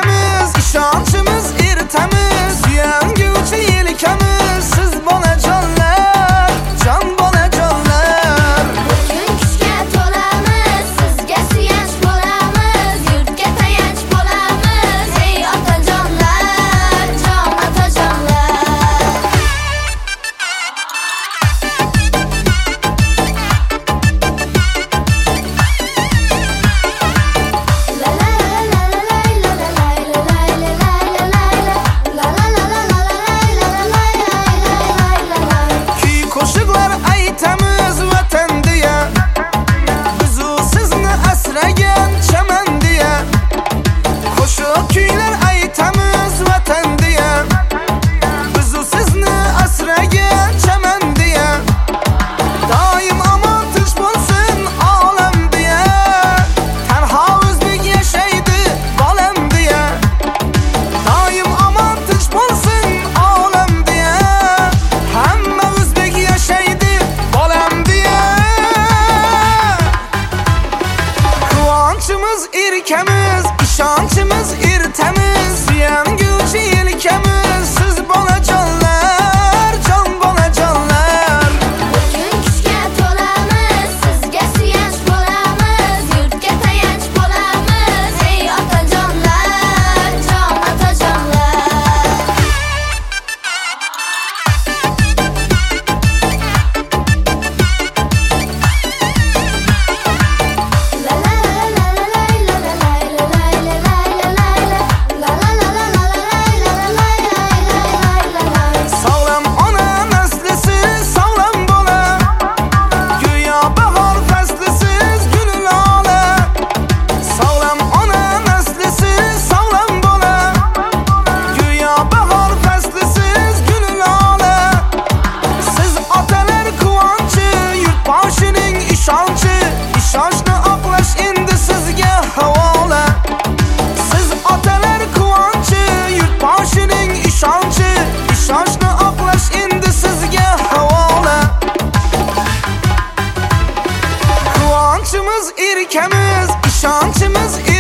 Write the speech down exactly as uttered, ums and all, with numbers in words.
erkamiz, ishonchimiz eritamiz. Yanguvchi yelkamiz, siz bolajonlar, jon bolajonlar. Butun kuchga to'lamiz, sizga suyanch bo'lamiz, yurtga tayanch bo'lamiz. Ey otajonlar, jon otajonlar. Kuy qo'shiqlar aytamiz vatan deya, bizu sizni asragan chaman deya. Qo'shiq kuylar aytamiz vatan deya, bizu sizni asragan chaman deya. Doim omon tinch bo'lsin olam deya, tanho o'zbek yashaydi bolam deya. Doim omon tinch bo'lsin olam deya, hamma o'zbek yashaydi bolam deya. Quvonchimiz erkamiz, ishonchimiz eritamiz. Yanguvchi yelkamiz, siz bolajonlar, jon bolajonlar. Butun kuchga to'lamiz, sizga suyanch bo'lamiz, yurtga tayanch bo'lamiz. Ey otajonlar, jon otajonlar. Sog'lom ona naslisiz sog'lom bola, go'yo bahor faslisiz gul lola. Sog'lom ona naslisiz sog'lom bola, go'yo bahor faslisiz gul lola. Siz otalar quvonchi, yurtboshining ishonchi, ishonchni oqlash endi sizga havola. Siz otalar quvonchi, yurtboshining ishonchi, ishonchni oqlash endi sizga havola. Quvonchimiz erkamiz, ishonchimiz